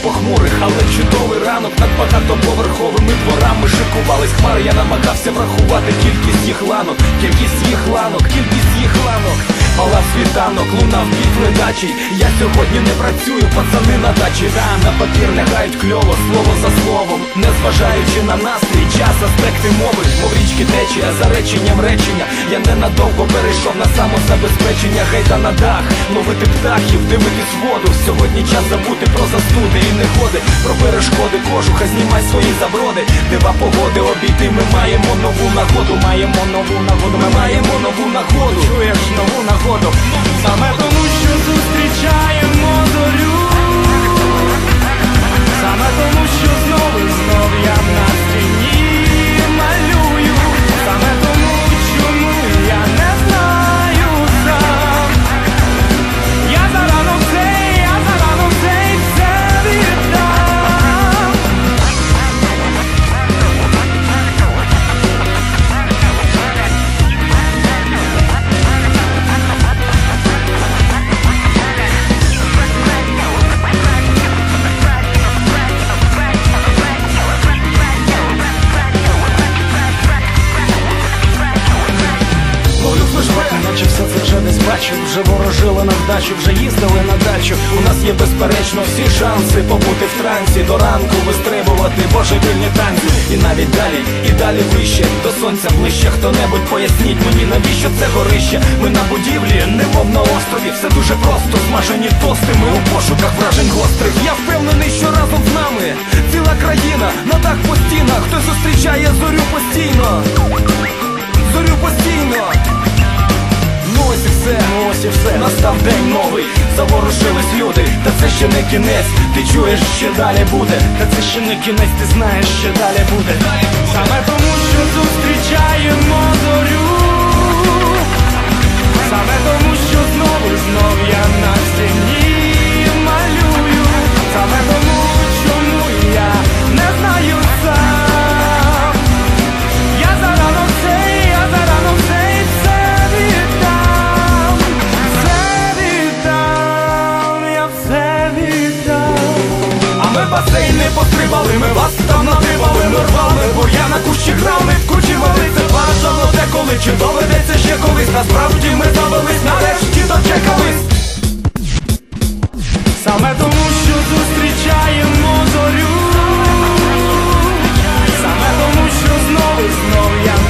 похмурих, але чудовий ранок над багатоповерховими дворами шикувались хмари. Я намагався врахувати кількість їх ланок, кількість їх ланок. Палав світанок, лунав біт ледачий. Я сьогодні не працюю, пацани на дачі. На папір лягають кльово, слово за словом, незважаючи на настрій, час, аспекти мови, мов річки течія, за реченням речення. Я ненадовго перейшов на самозабезпечення. Гайда на дах, ловити птахів, дивитись воду. Сьогодні час забути про застуди і негоди, про перешкоди кожуха, знімай свої заброди. Дива погоди обійти, ми маємо нову нагоду. Ми маємо нову нагоду. Чуєш, нову нагоду. Саме тому, що зустрічаємо зорю, саме тому, що знов і знов я на стіні малюю, саме тому, чому я не знаю сам. Я зарано все віддам. Наче все це вже десь бачу, вже ворожили на вдачу, вже їздили на дачу. У нас є безперечно всі шанси побути в трансі, до ранку вистрибувати божевільні танці. І навіть далі, і далі вище, до сонця ближче. Хто-небудь поясніть мені, навіщо це горище? Ми на будівлі, немов на острові, все дуже просто, смажені тости, ми у пошуках вражень гострих. Я впевнений, що разом з нами ціла країна, на дах по стінах, хто зустрічає зорю постійно. Зорю постійно. Ось і все, настав день новий, заворушились люди. Та це ще не кінець, ти чуєш, ще далі буде. Та це ще не кінець, ти знаєш, ще далі буде. Саме тому, що зустрічаємо зорю, саме тому, що знову і знов я на стіні малюю, саме тому, чому я не знаю сам. Я зарано все і все віддам. Басейни пострибали, ми вас там надибали, ми рвали, бур'яна кущі грали, вкручували, це бажано деколи, чи доведеться ще колись. Насправді ми завелись, нарешті дочекались. Саме тому, що зустрічаємо зорю, саме тому, що знов і знов я